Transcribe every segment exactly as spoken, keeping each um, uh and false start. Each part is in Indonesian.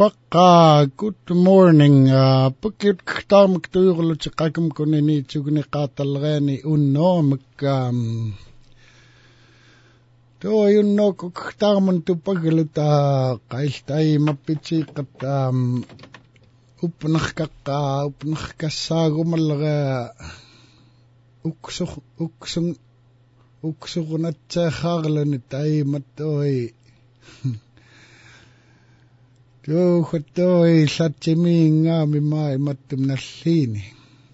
Waka, good morning. Uh, Pukit ktam ktuurlu tikakum kunini tugni qatalgani unno mkam. To yunno kuktamun tupagluta qailtai mapitsi qatam upnakka upnakkassaagumalga uksuk uksung uksugunatsaakharlani tai mattoi. Yo khotoi satchimi ngami mai mattum nallini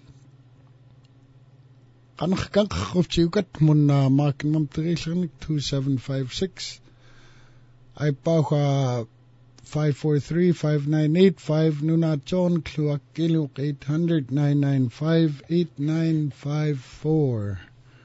qanqaq khufchiukat munna makinam trillernik two seven five six ai pauha five four three five nine eight five nuna John Kluakilu eight hundred nine nine five eight nine five four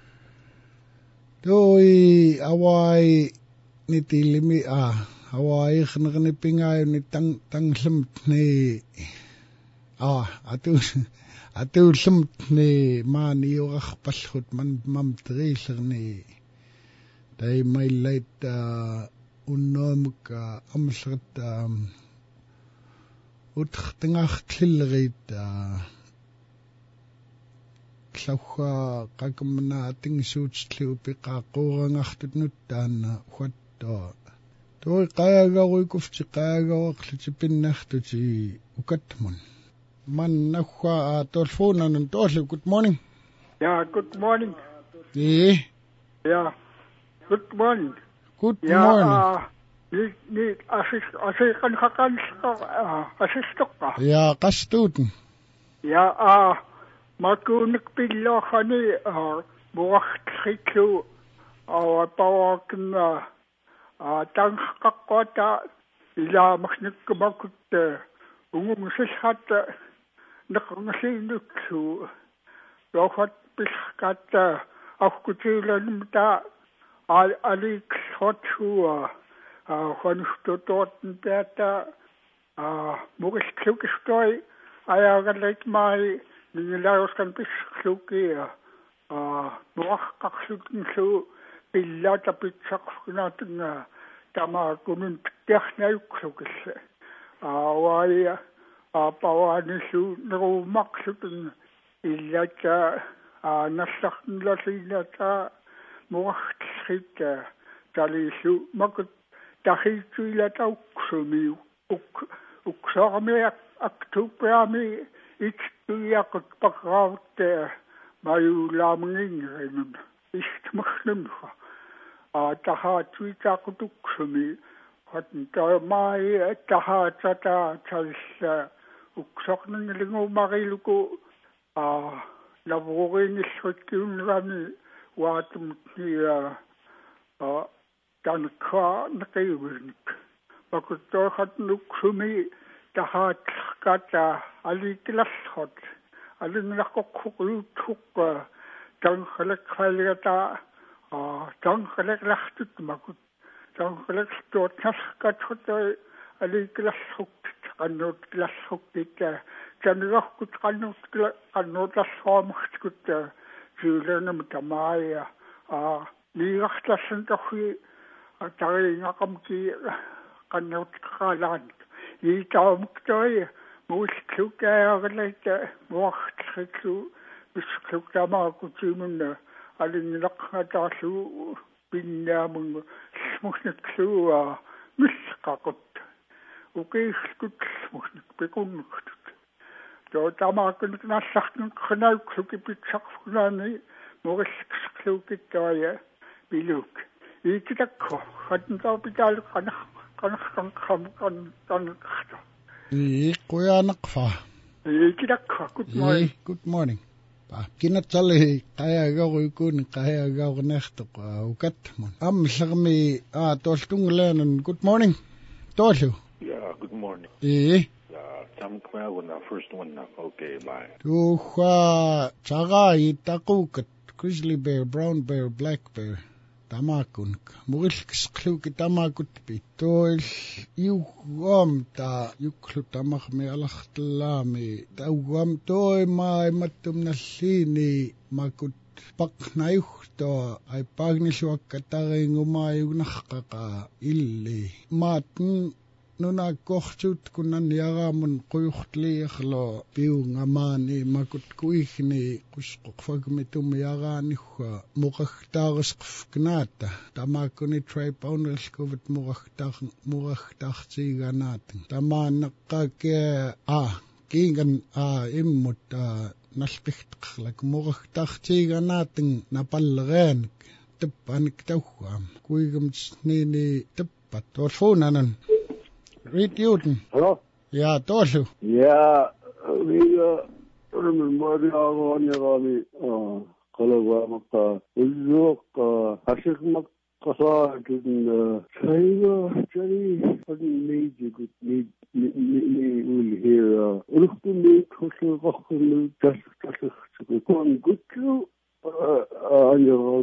doi awai nitilimi ah Hawaii khnagni pingayo ni tang tanglim ni ah atu atu lim ni mani yorach palkhut man mam triller ni dai my late uh, unnomk uh, amsrat um, utkhtingach tillerit uh, klawha qakamna tingsuuts tlupi qaqorangartut taana khatto Toi qaagaru kufti qaagaruqluti pinnartuti ukatmun. Man nahwa telefonan tollu good morning. Yeah, good morning. Eh? Yeah. Good morning. Good yeah, morning. Uh, ni ni assist assist kan hakan assistokka. Ja, qastuten. Ja, ah makunik pillo khani ah buacht khiklu aw pawakna а танх каккота ила махниккумакут унгумсилхат нақнгалинуксу рохат писхката ахкутиланмта алик хотчуа а хонстототн пята а мурисклукстой аягалайт май нилаускан писхлуки а муахкаксутнсу Pillata pitsaqfunatnga tamakunun technayuksukille awaya apawanisu nerumaksutun illata nassarnlasinata muartssita talisu makut tahitsuilata uksumi uk uksarmi aktupiami ittuiaqut pakraavte mayulaamngingrinun istmachnumha a taha tuitaqutuksumi hatn mai taha tata tals uksarningelingu mariluku a lavuringisrutkiunrani waatum nia a tankha naqiwinik pakutto hatnuksumi taha kata alikilasshot alingnaqoqqurutukka Tangalek khaleta ah tangalek lachtut makut tangalek stot naskat hote ali klassuk kannot klassuk ita tanrokut kannot kannot lasomkut julenam tamaya ah liachtasen tohi atari ngakamki kannot khalan itaumktoi muskukaagaleta muachtklu Biskluktamaakutimuna alinilaqataarlu pinnaamun smusnikluua misqaqut uqiiskut smusnik pikunnutut to tamaakun nassartun khnaukluki pitsaqfunani morisksklukittaaya biluk ikitakko hatntaapitaal qanaq qanaqan kham kan tanqta I qoyanaqfa ikitakko good morning good morning Kinatali kaya gawi kun kaya gawi nechto ukat mon. Am sagmi ah toltunglen good morning. Tolu. Yeah, good morning. Eh. Yeah, Tam Kwao na first one na okay bye. Tu kha chaga itakukat grizzly bear, brown bear, black bear. Tamakun muril sklu kitamakut pitol yu gam ta yuklu tamak me alakhtlami ta gam toy mai matum nallini makut paknayuhto ay pagniswak kataring umayug nakaka illi matn nuna kohtut kunan yagamun quyuhtliiqlo piungamaani makut kuihni qusqoqfagmitum yagaanihua muqagtaaqisqfknaata tamakuni tribe owners kuvat muqagtaaq muqagtaaqtiiganaatan tamaanaqqaake a kiingan a immut a nalqiqtaqlak muqagtaaqtiiganaatan napalleraanik tappanik tauham kuigams nini tappat torfunanan Reed Newton. Hello? Ja, Torshu. Yeah, we uh, remember the Agony, uh, Kalawamaka, Uzuk, uh, Hashik Makasa, didn't, uh, China, Jenny, hadn't made you good, need, will hear, uh, Ulftu make, Hushu, Vachu, just, just, going good to. Uh, uh,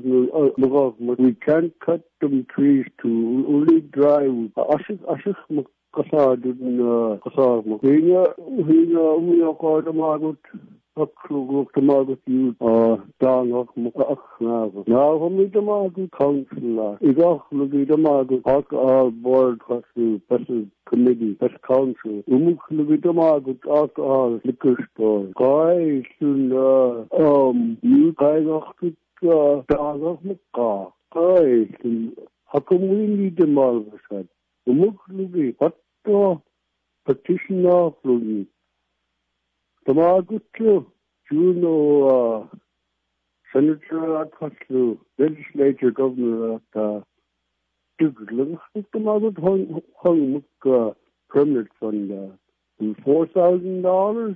uh, we can't cut them trees to only dry wood. Ashik, Ashik, Kasa didn't, uh, Kasa, Makina, Hina, we are called a margot, Aklu, the margot, you, uh, down of Mukakna. Now, for me, the margot council, Igach, look at the margot, Hawk, our board, Hasu, Pestle Committee, Pest Council, Umuk, look at the margot, Hawk, our liquor store. Guys, uh, um, you guys are to, uh, down of Mukka. Guys, how come we need the margot? Umuk, look at what the petitioner, look at. The margot, you know, uh, Senator Atwaslu, legislature, governor at, uh, Tigling, the margot hung, hung, uh, permit fund, uh, four thousand dollars.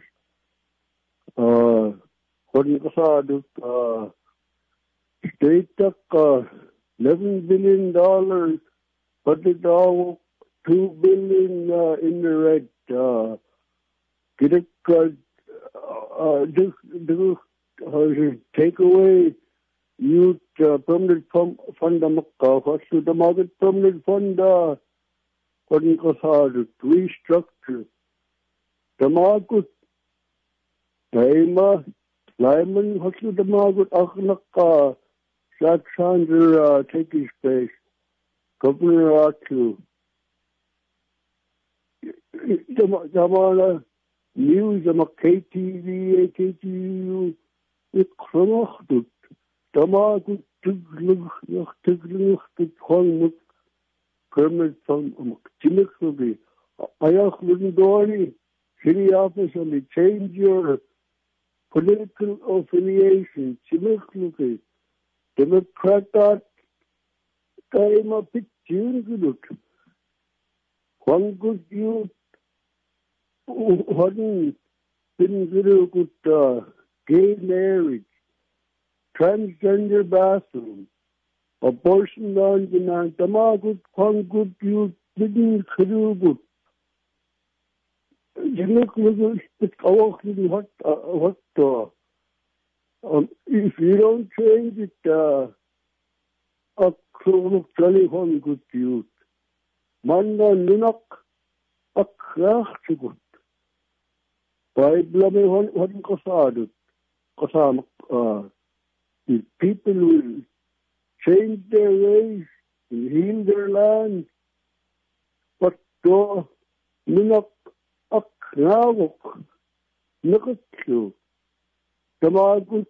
Uh, what you said, uh, state took, uh, eleven billion dollars, but it all two billion, uh, in the red, uh, get it, uh, uh, do, do, uh, take away youth, uh, permanent fund, fund, uh, what's the market permanent fund, uh, what you said, restructure. The market, Daima, Lyman, what's the market, Akhnaka, Alexander, uh, take his place, Governor Atu. The news of K T V, K T V, it crumbled. The market, Tigling, Tigling, the Kong, permit from Chimiklubi. I asked Lindori, city office, and they change your political affiliation. Chimiklubi. Democrat, time of it, June, one good youth, one been good, uh, gay marriage, transgender bathroom, abortion on demand, Tamagut, one good youth, didn't good. You look with it, what, uh, what, uh, Um, if you don't change it, uh, a clone of telephone good youth. Manda Lunak, a craft good. By Blame one Kosadu, Kosam, uh, the people will change their ways, will heal their land. But do Lunak, a craft, look at you. The market,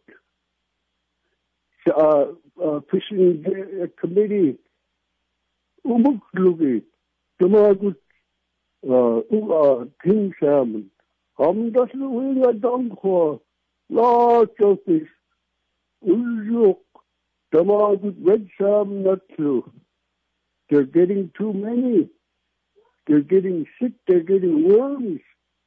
uh, uh, fishing uh, committee, Umuklugi, the market, uh, uh, King Salmon. I'm just doing a dump for lots of fish. Ujuk, the market, red salmon, not true. They're getting too many. They're getting sick. They're getting worms.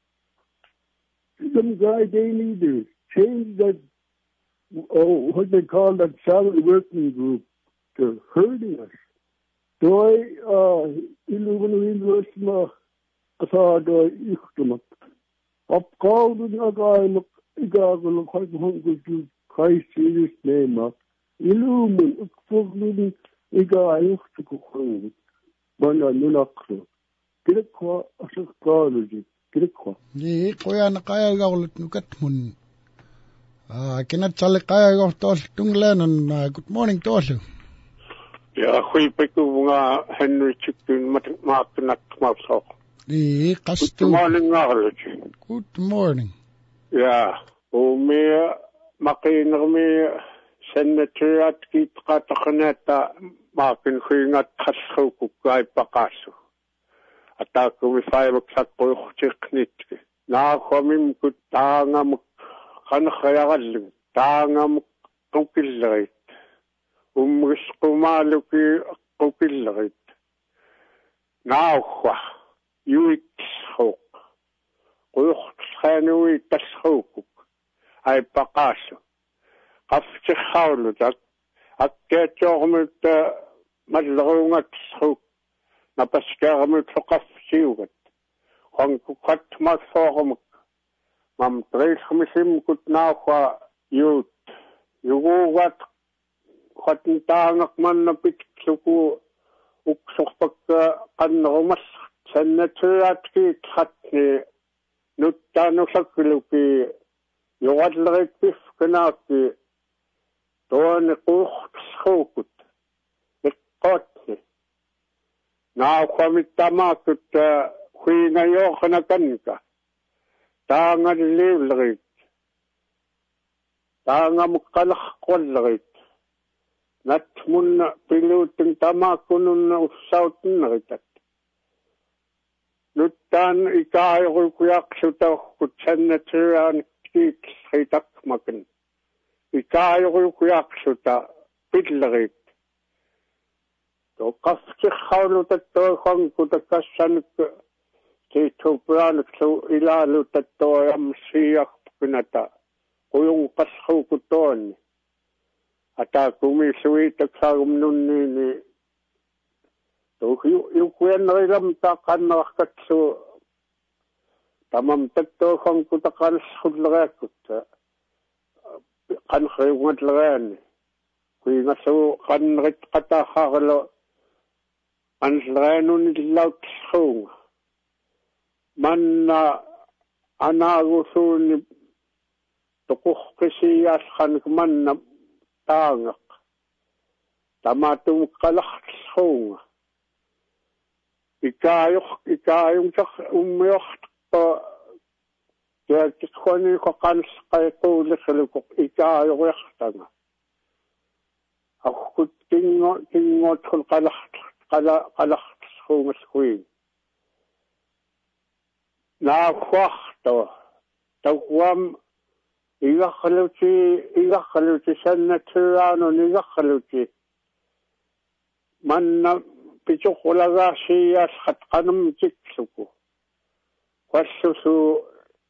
Some guy, they need this. Change that, oh, what they call that salary working group. They're hurting us. So I, uh, illuminate Rosma, Asada, Ichtumak. Up called in a guy, Igagul, quite hungry to Christ Jesus' name up. Illumin, Foglumin, Iga, Ichtuku, Bana Nunakro. Get a qua, a psychology. Get a qua. Ye, Koyan Kaya Gaulet Nukatmun. Uh, Kenneth Salikaya of Tosh Tunglen and uh, good morning, Toshu. Yeah, we pick up Henry Chicken, Martin Martin. Di Good morning, Arloch. Good morning. Yeah. Umi makinami senator at kitakatakhaneta makin khingat khasho kukay pakaso. Atako mi five o'clock po chiknit. Na khamim kutangam khankhayagal tangam kukilrait. Umris kumaluki kukilrait. Na khwa yuit khok. Kucht khanui tashkhok. Ay pakaso. Kafti khawlu tak. Akketjogmut madlungat khok. Napaskärmut khafsiugat. Hong kukat matformuk. Mam treishmisim kutnawa yut. Yugugat khatintangak man napit suku uksukpak kanrumas sanatuat ki khatni nuttanu sakluki yugadlagit pif kanaki toan kucht schokut ikkotni na kwamitamakut huina yokhana kanka tanga livlagit tanga mukkalakh kwallagit natmun pilutin tamakunun usautun ritat nuttan ikaayul kuyak suta kutsanaturan kik hitak makin ikaayul kuyak suta pitlarit to kafti khawlutat to khang kutakasan ke tupran so ilalu tatto am siyak kunata kuyung kashu kuton ata kumi suwi taksagum nunni ni to yu yu kuen ram ta kan wakat so tamam tatto khang kutakal khudlaga kut kan khayungat lagan kui ngaso kan rit kata khaglo an laganun laut khung manna anagusun tokuh kesiyas khan manna tangak tamatum kalakh khung ikayok ikayong sak umyok to ya tikhoni ko kan kay to lekhluk ikayok yahtanga akut tingo tingo khul kalakh kala kalakh khung skui na khwakhto tawam igakhaluti igakhaluti sannaturano igakhaluti manna pichukulaga siyas khatqanum tiksuku wassusu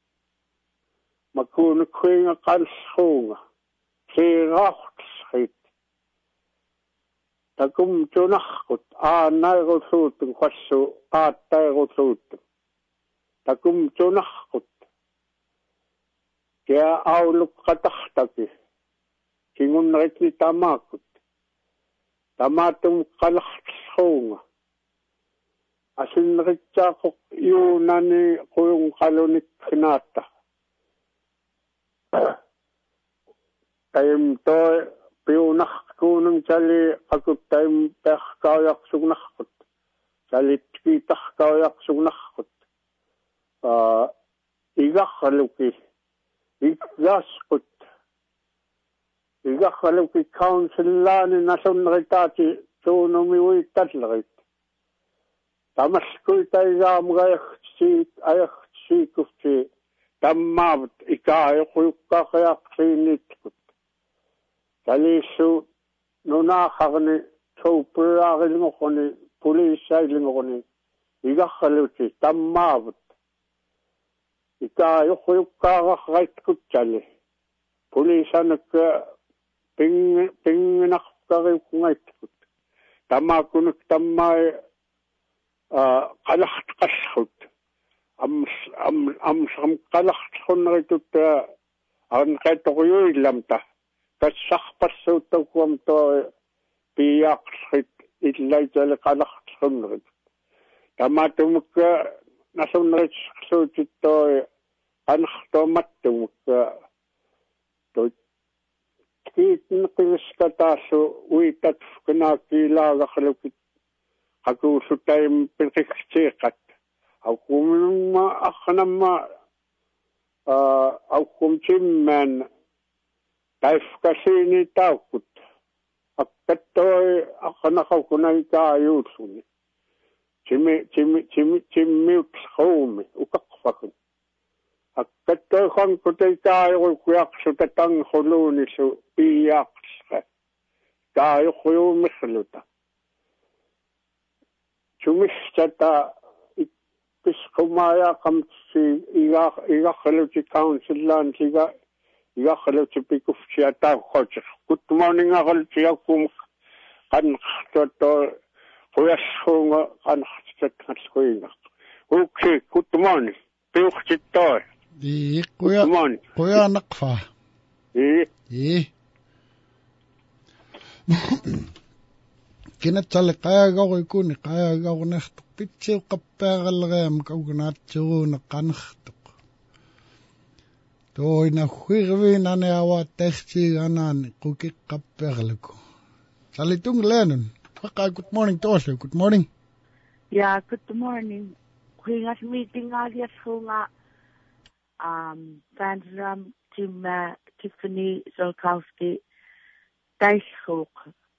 makun kwinga kalshunga khirakhit takum tunakhut anayrusut wassu atayrusut takum tunakhut kaya auluk katahtaki kingun ritni tamakut tamatum kalakshunga asin ritchakok yunani kuyung kalunik kinata taim to piunak kunung chali akut taim pehkayak sugnakut chali tkitak kayak sugnakut igakhaluki igaskut igakhaluki councilani nasun ritati tunumi witatlarit tamaskui taigam gayaksit ayaksikufti tammabut ikayukukakayak sinitkut talisu nunakhagni tupuragilngokoni pulisailngokoni igakhaluki tammabut ikayukukakakaitkut chali pulisanak ping pingnakkarikungaitkut tamakunak tammai qalakht qashut am am am sam qalakht khunritut an qaytoyuillamta kassarpassuttukum to piyaqrit illaitale qalakht khunrit tamatumuk nasunrit sutitto ankhtomattumuk to kitn qiskatasu uitat knakilaagakhlukit hakusutaim pilqiqtiqat أقوم ما أخنما أقوم تمن كيف كسيني تاكت أكتوي أخنا خوكنا يكايوتوني تمي تمي تمي تمي تخومي وكقفكم أكتوي خان كتي كايو كياقسو تتن خلوني سو بياقس كايو خيو مخلوتا تمشتا Piskumaya comes to Igakhalochi Council Land, Igakhalochi Pikufchiata Hodge. Good morning, Aholchiakum, and Toto, Huyashunga, and Hatsquina. Okay, good morning. Pilchitoy. Good morning. Kuya Nakfa. Eh? Kinatale kaya gaw ikuni kaya gaw nahtuk pitsil kappagalgam kaugnatsuuna kanhtuk toy na khirvi nane awa tehchi ganan kukik kappagalku salitung lenon paka good morning to also good morning. Yeah, good morning. Kuingas meeting alias hunga um Sandram Tim uh, Tiffany Zolkowski Daishok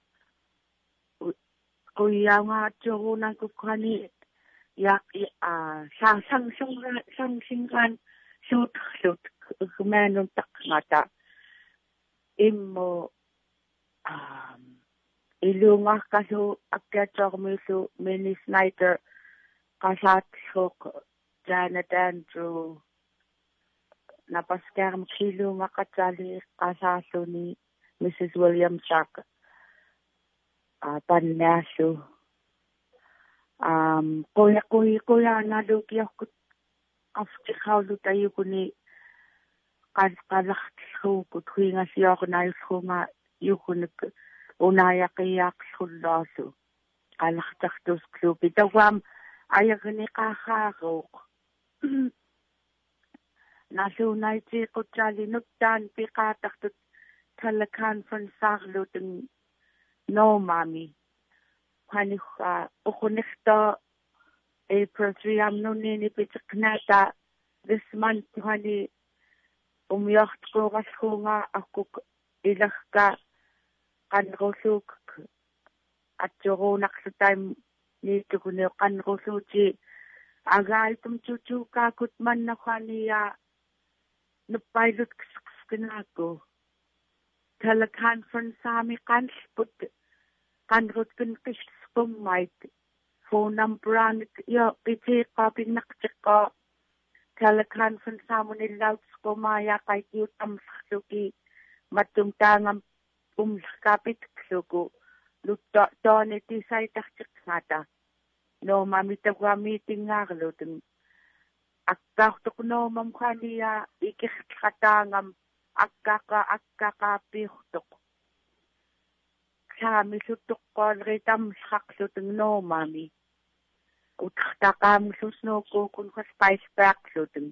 Kuya nga churuna kukwani yak ah sang sang sang sang singan shoot shoot kumanong takmata immo um ilunga kaso akyator miso mini Snyder kasat sok Janet Andrew napaskerm kilunga katsali kasaso ni Missus William Shark Uh, Panaso. Um, kuya kuya kuya na lugi ako after how lu tayo ko ni kad kalak ko ko tuwing siya ako na yung nga yung ko nag unaya kaya kulaso kalak taktos club itawam ayak ni kakako naso na iti ko tsali nagdan pikatak to talakan from sarlo ting no, mommy. When you uh, Okonista April three, I'm no nini pitaknata this month. When you umyacht ko kasunga ako ilah ka kanrosuk at yoro naksa time ni tukuno kanrosuchi agay tum chuchu ka kutman na kaniya na pilot kiskinako talakan from sami kansput kanrot kan kiskum might phone number an yo piti copy nakchika talakan from samon ilaut skomaya kay yutam suki matungtangam umskapit suko lutta doneti say takchiknata no mamita kwa meeting ngarloten akakto no mam khaniya ikikhatangam akkaka akkaka pihtok kami sutok ko ritam saksutung no mami utakam susno ko kun ka spice pack sutung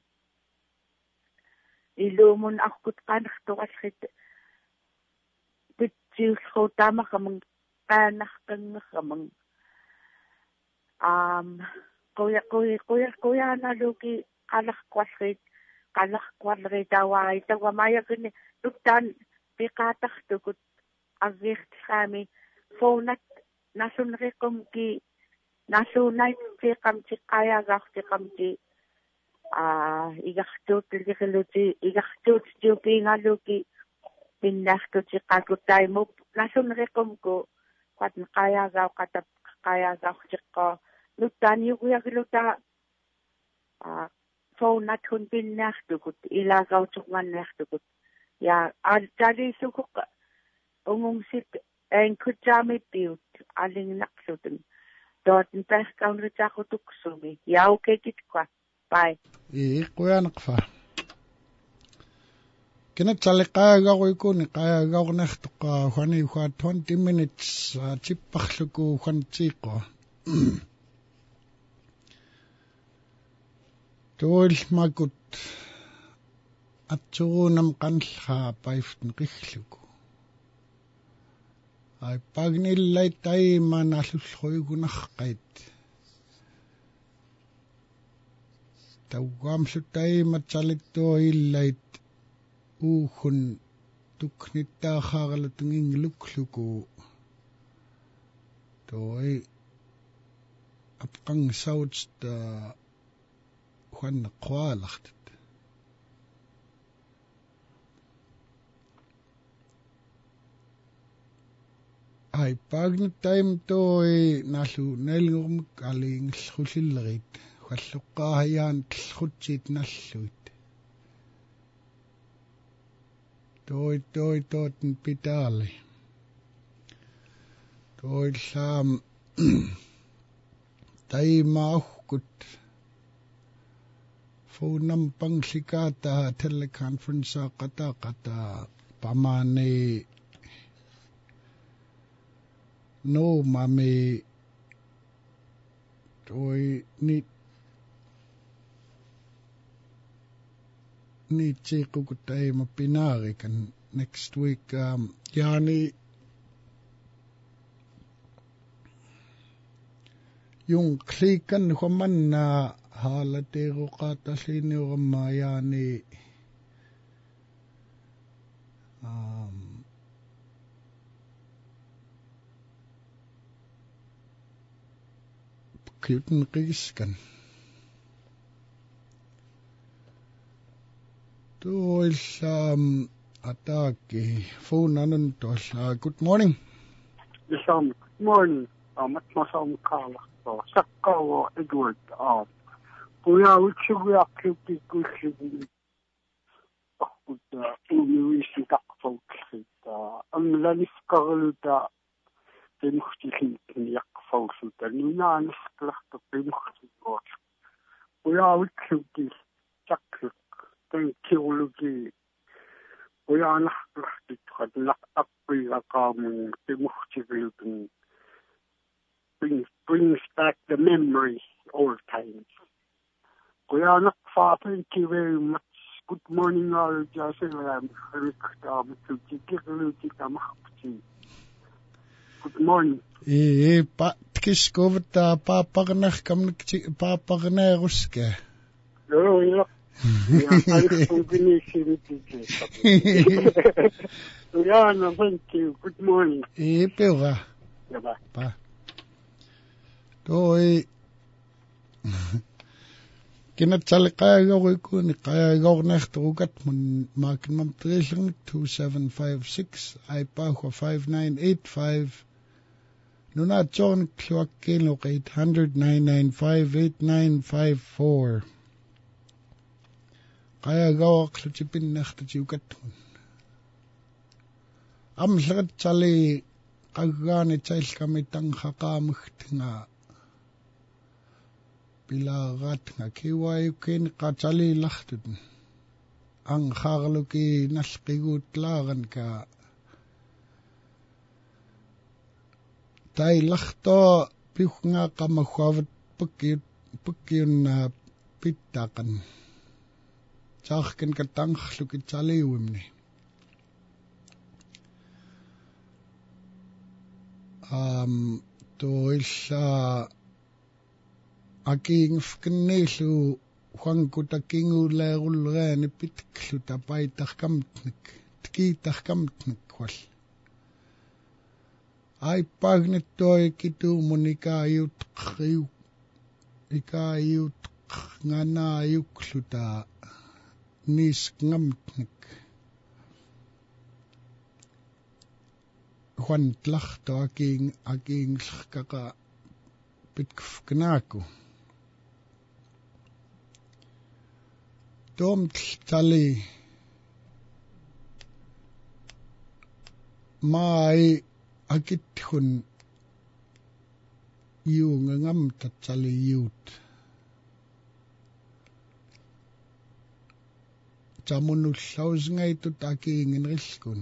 ilumun akut kan to kasit bitjus ko tama kamang kanak kang kamang um kuya kuya kuya kuya na luki kalak kwasit kalak kwadre dawai tawa maya kini tuktan pikatak tukut agirt kami phone nasun rekom ki nasunay tikam tikaya gak tikam ti ah igaktot tikuluti igaktot jupi ngaluki pinnasto tikakutay mo nasun rekom ko kwat kaya gak katap kaya gak tikko lutan yuya giluta ah phone nat hun pinnasto kut ilagaw tukman nasto kut ya al tali sukuk umong sit en kujami piut aling naksuten dort en pers kaun ritsako tuksumi ya okay kit kwa bye I kuya nakfa kina tsalika ga ko ikuni kaya ga ko naktuka khani kha twenty minutes chippakhluku khan chiko tol makut atsuunam kanlha paiften qihluku ay pagnillay tay manalulhoy gunakhqait tauamsutai matsalikto illait uuhun tuknittaa haaralutungin lukluku toi apqang sautsta huanna qoalaqtat ai pagna time toi nalu nelngurmuk aliingllulillerit halluqqaahayaan tlkhutsit nalluit toi toi toten pitali toi saam taimauhkut phonam pangsikata teleconference qata qata pamane no mame toi ni ni tsikukutai mapinari kan next week um yani yung klikan human na halatero qatalini urma yani um kyuten qiskan toil um ataki phone anan tol good morning Isam, good morning. Uh, mat masam kala. So, sakkawa Edward. Uh, kuya utsuya kiti kushidi. Akut umiwisi takfawksit. Ang lanis kaluta timuhtihin yakfawksit. Nunanis klakta timuhtihin. Kuya utsuki saklik. Tenkiyologi. Kuya naklaktit. Kadlak apila kamun timuhtihin. Brings, brings back the memory old times. Kuya nakfa, thank you very much. Good morning all. Jaselam. Good morning. e pa kiskuvta papagnah kamnik papagneruske No, yeah. Yeah, I don't finish it. Yeah, no, thank you. Good morning. e pera Yeah, bye. pa toi kina tsalqaagorikuni qaagornerturukat mun maaknam trilling two seven five six aipa five nine eight five nuna john clockelo eight hundred nine nine five eight nine five four qaagor klutipin nertujukat am slat tsali qaggaani tsailkamitang haqaamugtnga pilagat nga kiway kin qatsali lahtun ang kharluki nalqigut lagan ka tai lahto pihnga qamahwat pukit pukin pittakan tsarkin katangluki tsaliwimni um toilla aking fknelu huanku takingu leerulreani pitklu tapaitarkamtnik tkitarkamtnik wal ai pagnitoi kitu munikayut qriu ikayut ngana yukluta nisngamtnik huan tlachto aking aking kaka pitkfknaku Tom tali mai akithun yung ngam tatsali yut jamunu saus ngai tu taking inriskun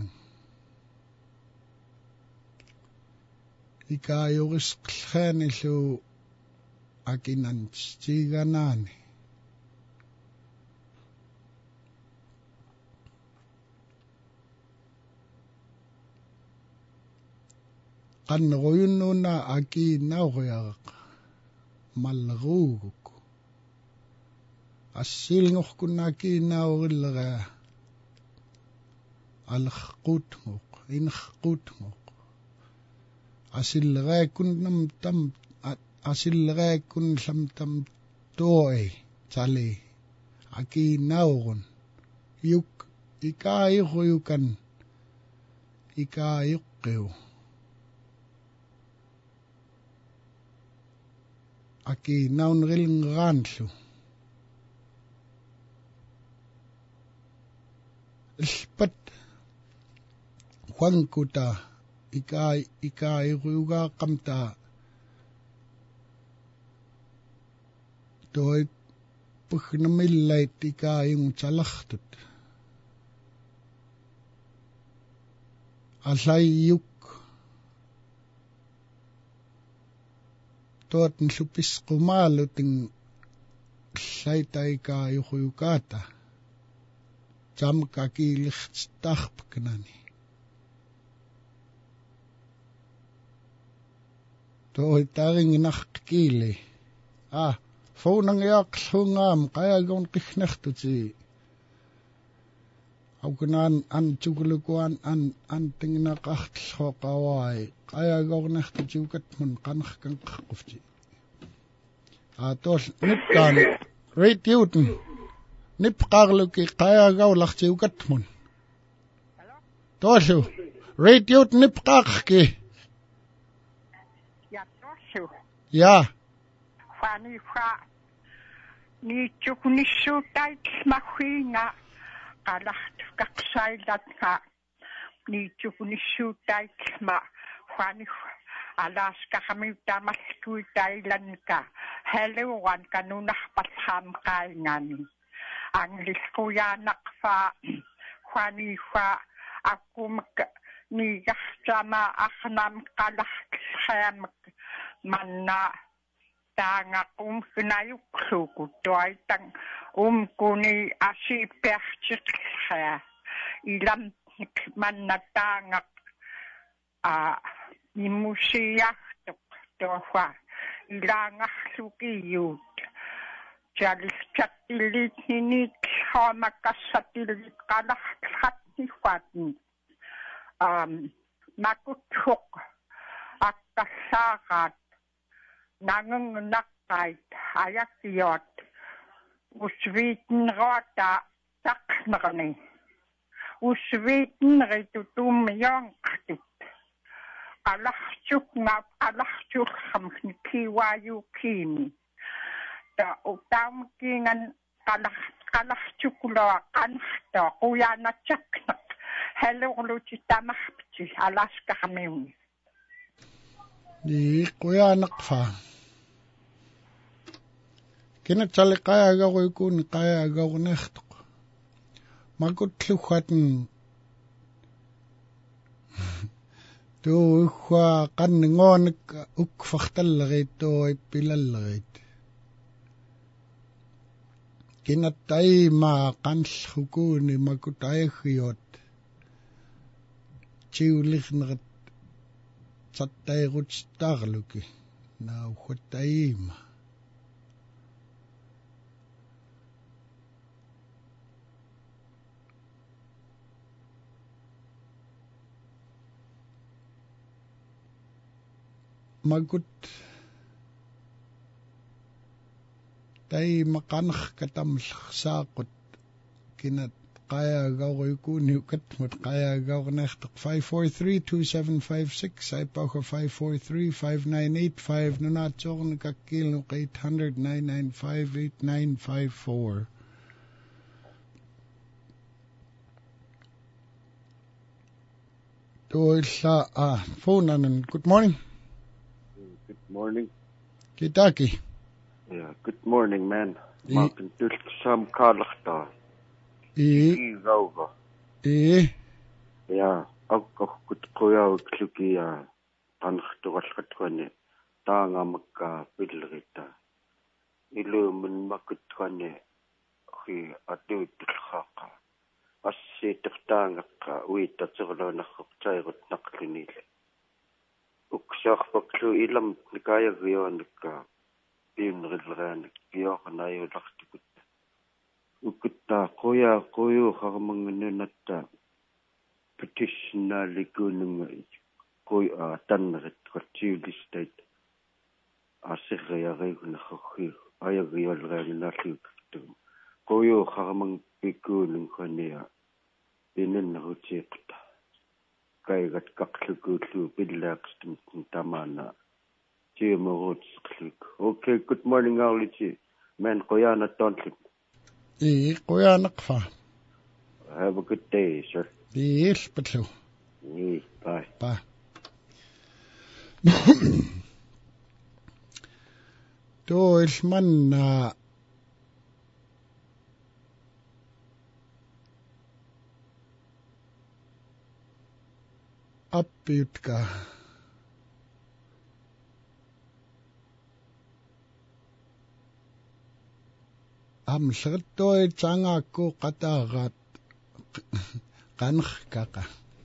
ikayoris khlanilu akinan stiganani qanruyunnuna aki nauryaq malruuguk Asil ngok kunaki naurilla alkhut ngok in khut ngok. Asil ra kun nam tam asil ra kun lam tam toe chale aki naurun yuk ikai huyukan ikai yukkeu. Aki naun riling ranlu. Ilpat huangkuta ikai ikai huyuga kamta toi puhnamillait ikai yung chalachtut. Alay yuk tot nlupis kumalo ting saitay ka yukuyukata jam kakilichtahp kanani to itaring nakakili ah phone yak sungam kaya gon kikhnachtu si aukunan an chugulukuan an an tingna qahtl qawai kaya gon nachtu jukat mun kanakh kan qufti atol nipkan retiuten nip qarluki kaya gaw lakhti jukat mun toshu retiut nip qaqki Ja, toshu. ya Fani fa ni chuknishu tait mahina kalaht kaksailat ka ni chuknishu tait ma fani Alaska kami tamas kui Thailand ka helewan kanunah patham kaingan anglis kuyanak fa fani fa aku mak ni sama akhnam kalah kham manna tanga um knayuk suku toy tang um kuni asi perchik kha ilam manna tanga a imusiyak tofa ilanga suki yut jalis chatilit ninit hama kasatilit kalah khati fatni um nakutuk akasakat nangang nakait ayakiyot uswiten rota taknarni uswiten ritutum yongktit alachuk ngap alachuk khamni kiwayu kini ta utam kingan kalah kalachuk lo kanhta kuyana chaknak hello luchi tamahchi Alaska kami di kuyanak fa kina chale kaya gaw ikun kaya gaw nechtuk magut lukhaten tu khwa kan ngon uk fakhtalrit to pilalrit kina tai ma kan khukuni magutai khiot chiulikhnet sattay rutstarluki na khutaima magut tay makanakh katam saqut kinat kaya gaw ikuni katmut kaya gaw nechtuk five four three two seven five six ay pauka five four three five nine eight five nunat chokn kakil nuk eight hundred nine nine five eight nine five four to sa ah phone anan good morning. Good morning. Kitaki. Yeah, good morning, man. I- Martin Dulk Sam Karlachta. E Gauga. e Yeah, Akka Kutkoya Klukia Tanchtuaskatwane. Tanga Maka Bidlrita. Ilumin Makutwane. He adu Tilhaka. Assi Tiftanga, we Tatsurla Nakhtayot Naklinil. Uksach Baklu Ilam Nikaya Vionica. Bin Rilran, Giochanayo Lachtikut. ukutta qoya qoyu kharmangnanatta petitionalikununga qoy a tannerit qatiulistait asirriarigunnerrorri ayagrialreaginaalluuktu qoyu kharmang pikunung khania pinannerutiiqta kaigat kaqlukuullu pillaaqstum tamana tiimeruutseqluk. Okay, good morning Arlichi. Man qoyana tontluk. I qoyanaqfa. Have a good day, sir. Iil patlu. Yeah, bye. Bye. To ilman appiutka. Amsagtoi tsangaku qatagat qanqkaka.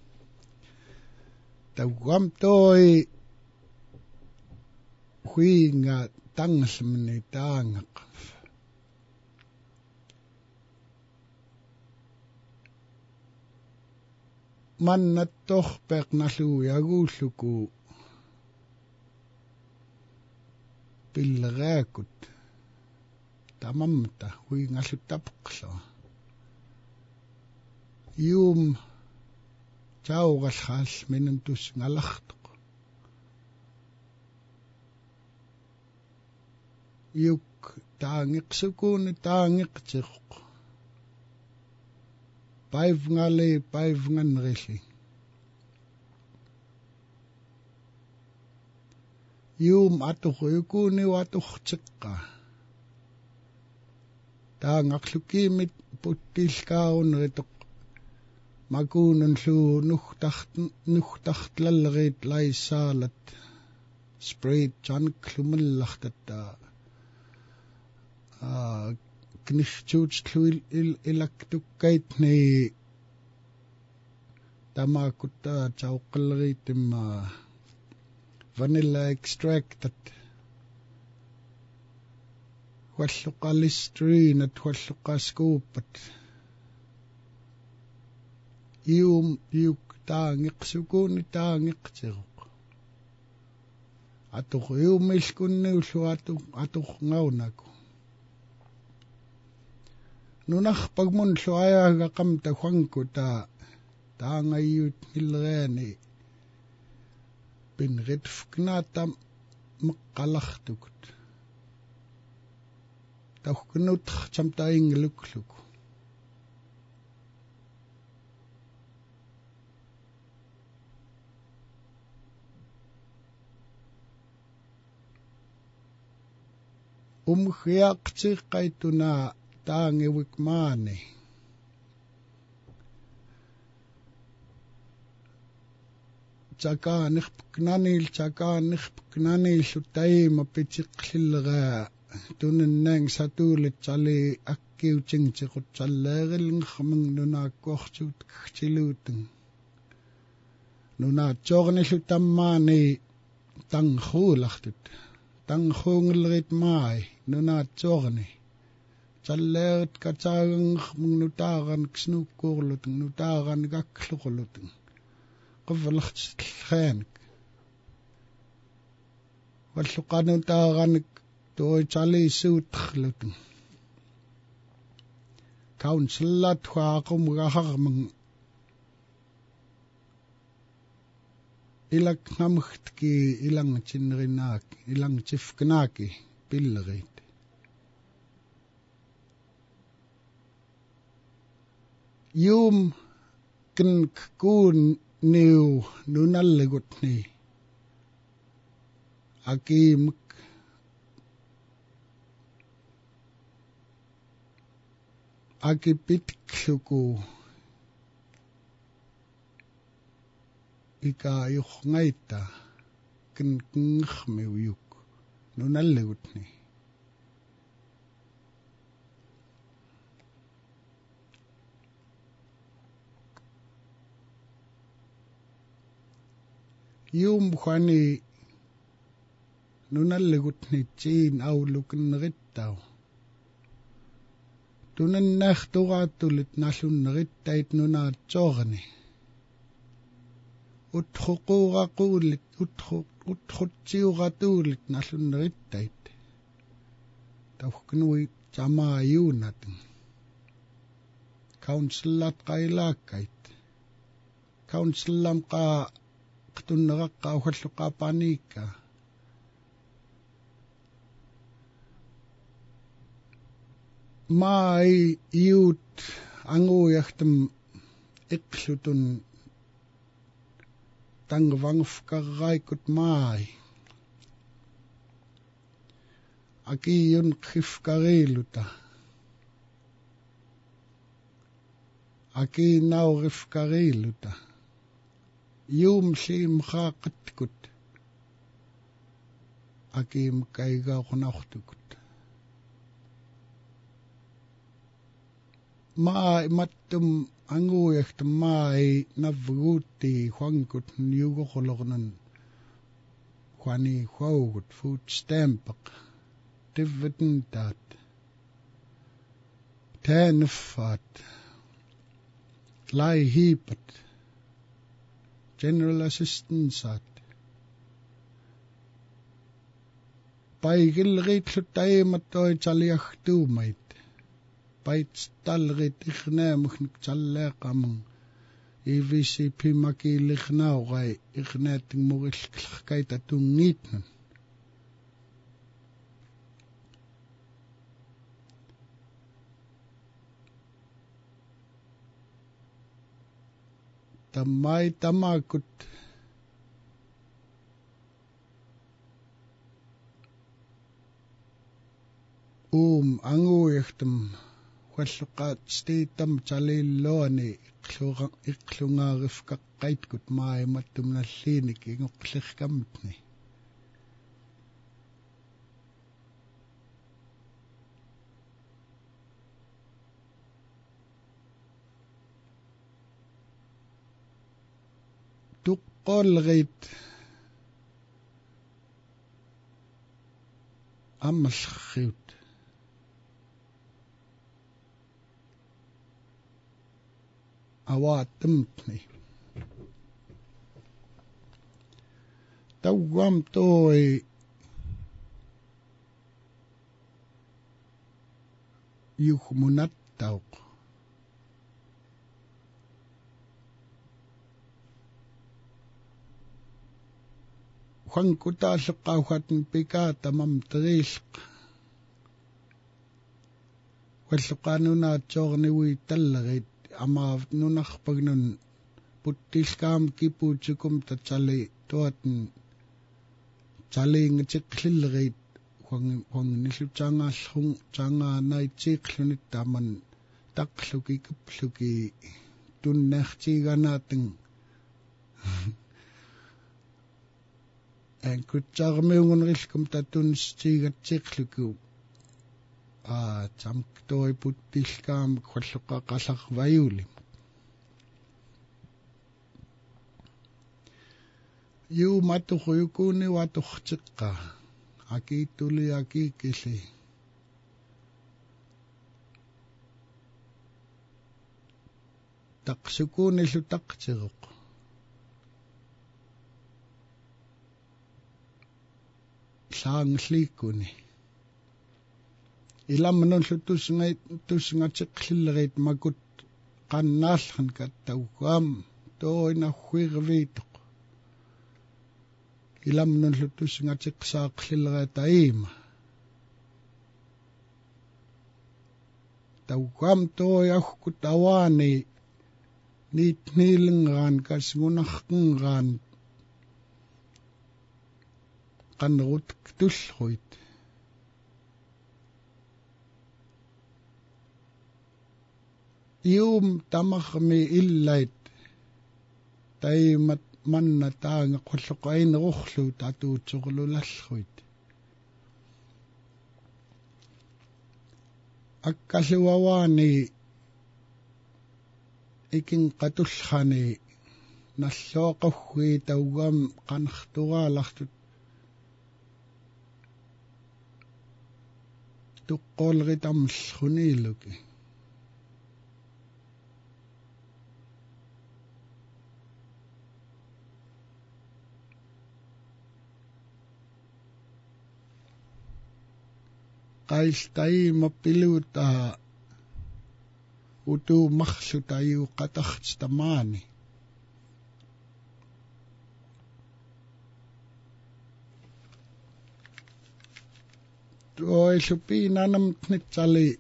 Tawam toi huinga tangsimni tangaq. Mannat tohpeq naluyaguulluku pillagaakut. Tamamta huingalluttapqlo. Yum taugalhal minuntus ngalaqtuq. Yuk taangiqsukuni taangiqtiruq. Paivngale paivnganrilli. Yum atuqyukuni watuqtiqqa. Taangaqlukimit puttilkaunrituq. Makunun lu nuhtaht nuhtahtlallerit laisaalat. Sprayt janklumallaqtatta. Ah knihchuutslu ilaktukkaitni tamakutta chauqalleritimma vanilla extractat hualluqa listerine at hualluqa scoopet ium iuk taangiqsukuni taangiqtiruq atuq iumilkunniullu atu atuq ngaunaku nunaq pagmun luayaga qamta huanku ta taangayut nilreani pinritfknata meqqalaqtukut tauhkunut chamta inglukluk umhiaqtiqqaituna taangiwik maani chakaaniqpknanil chakaaniqpknanil utaima pitiqlilga tunennang satulit chali akkiutingtiqut challeerilngermang nunaakkuartuut kchiluuteng nunaatsoornillutammaani tanghuulartut tanghuungillerit maai nunaatsoorni challeert katsaaganggermang nutaaran ksnuukkuurluteng nutaaran kakluquluteng qavlartillaanik walluqanutaaranik toi chaliisuutterluteng councillat huaqumgaharmang ilakngamgtki ilangtinrinaak ilangtifknaaki pillerit yum kinkkuun niu nunallegutni akiimik akipitluku ikaayuqngayta kinkngermiuyuk nunallegutni yum khani nunallegutni tsiin aulukinerittau tunen nahtugaatulit nallunnerittait nunaatsoorni uthuquraquulit uthu uthutsiuratuulit nallunnerittait tawknui tamaayuunat counsellat qailaakait counsellam qa qtunneraqqa uhalluqaapaniikka mai iut anguuyartum iqlutun tangvangfkarraikut mai akiyun qifkariluta akinaurifkariluta yum sim khaqatkut akim kaigaaqunartukut mai mattum anguuyartum mai navguutti huankut niugoqolornan huani huaugut food stampaq tivvitintaat tänuffaat lai hiipat general assistanceat paigilriitluttaimattoi taliartuumait pait talrit iqnaamugnik talleeqamung E V C P makiiliqnauqai iqnaating murillqlaqkaita tungiitnun tammai tamakut um anguuyartum hualluqaat stiitam talilluani iqluqa iqlungaarifkaqqaitkut maayimattum nalliinik ingoqlirkamutni tuqqoollerit ammallarriut awaatumtni tawwam toi yuhmunattauq huankutaalleqqauhatn pikaatamam teriilleq hualluqaanunaatsoorniui tallerit amaavt nunarpagnun puttilkaam kipuutikum tatsali tuatn taliingatiqlillerit huang huangnillu taangaallung taangaanaitiiqlunit taaman taqluki kipluki tunnertiiganaating en kutsaarmiungunrilkum tatunstiigatsiiqluku a tamktoi puttilkaam khalluqaqallarvayuli yu matuquyukuni watuqtiqqa akituli akikilli taqsukuni llutaqtiruq saangliikuni ilamnun lutusngait tusngatiqlillerit makut qannaallan kattauqam toina huirviituq ilamnun lutusngatiqsaaqlillerataima tauqam toiahkut awaani niitniilingraan kasngunarqingraan qannerut tullruit ium tamarmi illait taimat manna taanga qulluqainerurlu tatuutsoqlulallruit akkalluawaani ikin qatullani nalluaqaggi tauggam qanarturaalartut tuqqoolritamlluniiluki qaistai mapiluta utu makhluta yu qatakhstamani Oi supina nam tnitsali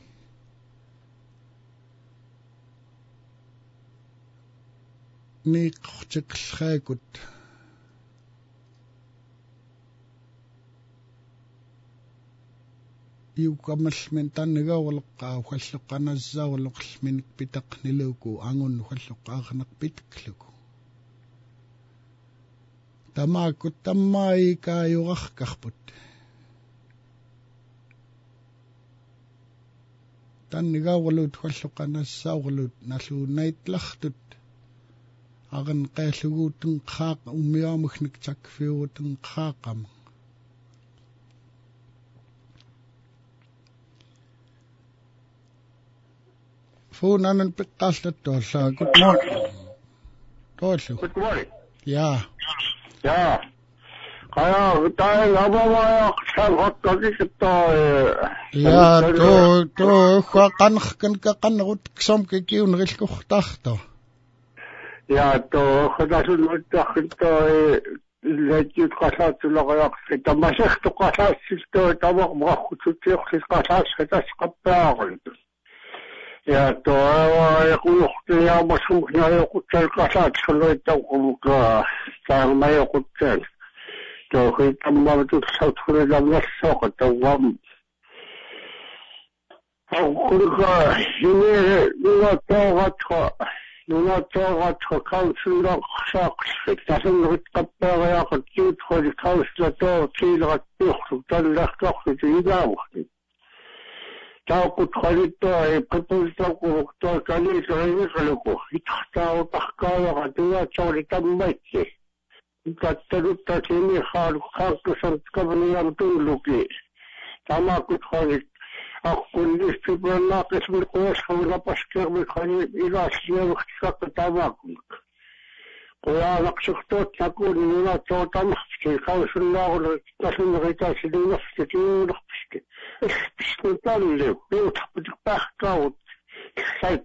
ni qchikhlhaykut yukamalmentanniga walqa walluqanazza walluqlminik pitaqniluku angun walluqaaqnaq pitkluku tamakut tammai kaayuqarqarput tanniga walut walluqanazza walut nalluunaitllartut agan qaallugutun qaaq ummiaamugnik takfiugutun qaaqam Funanan piqqaallattualla good morning Toollu Good morning. Yeah Ja. Kaya tayo nabawaya sa hotkakikita Ja to to qanqkan ka qanrut ksam ke kiun rilkuxtahto Ja to khadasuluttakita lajit qasaatulaqayaqsi tamasextu qasaassisto tamaq maqqutsutiiqsis qasaasqatas qappaarit Ja to yaquuqti yaamasumkna yaqutsal qasaatsulluittaqumuka taamayaqutsal to hitammatut sautfulamnassoqa tawam Aqulqa yine nunatoqatqa nunatoqatqa kausullaq saaqsqit tasunrit qappaaqiaqat kiutqoli kauslato kiilqat piuqsu tallarqaqsut igaamuqti Taukut khalito e prepultaqu to kaliqriqluku itqtautaqqaaqa tuya chawritammatsi Kattarutta kini xaalu qaaqtusan kabniyam tuuluki tamakut khalit aqullis pibrannaqis milquwas xawlapaskir milkhani ilaasiyavixtisaq tamakuk qoyaanaqsuqtuut nakuni nunatootamaqpski qawsullaaqulu tasunriqaasilinaftikiyuulerpiski ispispuntalliu piutaqputiqpaaqkaawut sait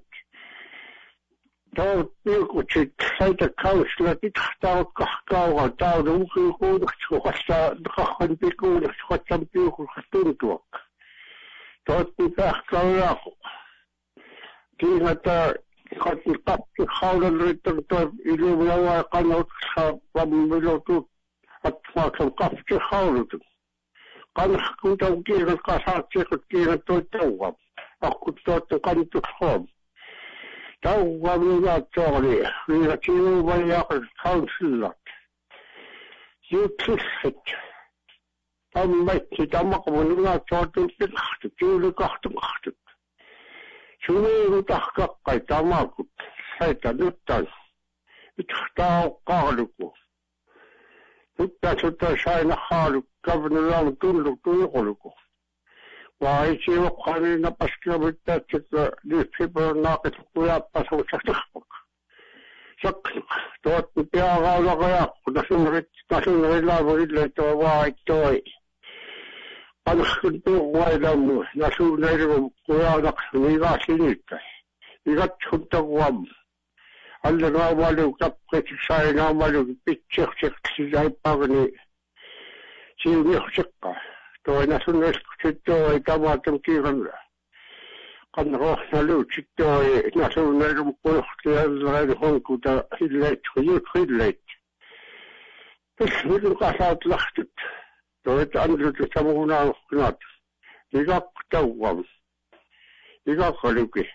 Taut piukutit saita kauslat taut kahkauga taut ukiikuudaksu qasta qahqan pikuudaksu qatsan piukul qastuntuak taut pikahkauyaqu kiingata qatni qapki qawlan rittartor ilumlawa qanaut qamilotut atfaqan qapki qawlutut qanhkuutaw kiingat qasaatsiqut kiingat toittawam aquttoottu qantutxoom Tauwamina tori, mina tiu vayaqat kaunsillat. Jutlissit. Tammaitti tammaqmunina tootun pilqahtu, tiulikahtu qahtut. Suniiru tahkaqqai tamakut, saita nuttan. Ithtau qaaluku. Nutta sutta saina qaaluk, kavnilam tulluk tuiquluku. Vaisi oqani napaskirmittatsikla newspaper naaqit kuyappasuussaqtaqpak. Sakk tootni piaqaulaqayaqku nasunrit nasunrilaavurille tuo vaaitoi. Qanxkun tuuqvailammu nasunnailum kuyaanaqsu nigaasiniittai. Igatsuntaguam. Allanaamalu kapqiti sainaamalu pitsiqsiqtisisaipagni siuniqsiqqa. Toi nasunnaiskutsitoi tamatum kiiranla. Qanrohnaluutsitoi nasunnailum kuuqtialraili honkuta hilleit huyut hilleit. Tismilun qasaatlahtut. Toi andrutu samuunaanuqqinaat. Igaqtawam. Igaqaluki.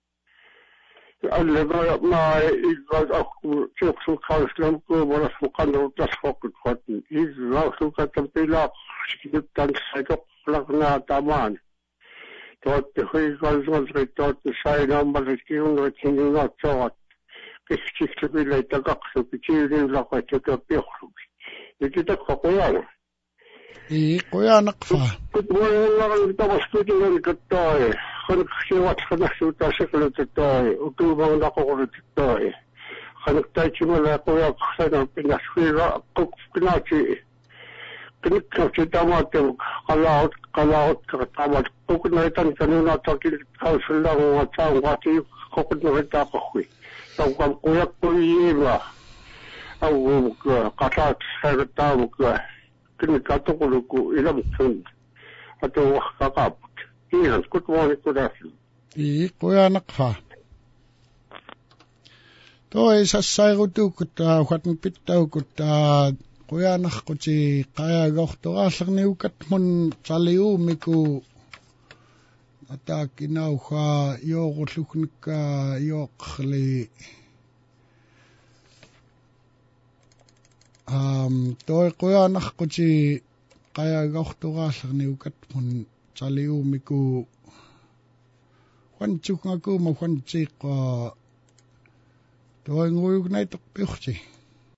Alle maa igad akku tiuqsuqauslam kuubolas muqanrutasfoqut qatni. Igaqsuqatan pilaq Skiptan saitoqlaqnaa tamaan. Tuotti huikalsuolrit tuotti sainaammalit kiunrit hiningaatsoat. Kiskiklepille takaqsupi tiiliulaqat joka piuqsupi. Ikitakqa qujana. I quyanaqfa. Kut muallaqal tamaskutilurikattai. Qanqsiwat qanaqsuutaasiqlutittai. Utuumaunaqoqulutittai. Qanqtaitsimala quyaqsana pinasfiira qukfkinaati. Kinikka sitamaate kalaot kalaot katamat kukunaitan kanuna takil kausulang watang wati kukunahita kakui. Tau kam kuyak kuyiba. Au katat sarata ka kinikka tukuluku ilam sun. Ato kakaput. Iyan kutwani kudasin. I kuyanakha. Toi sassairutukut watan pittaukut kuyanakkuti qayagortoraallerniukat mun saliumiku atakinauha yoorullugnukka yooqli um toi kuyanakkuti qayagortoraallerniukat mun saliumiku wanchukngaku ma wanchiqa toi nguyugnaitorpiurti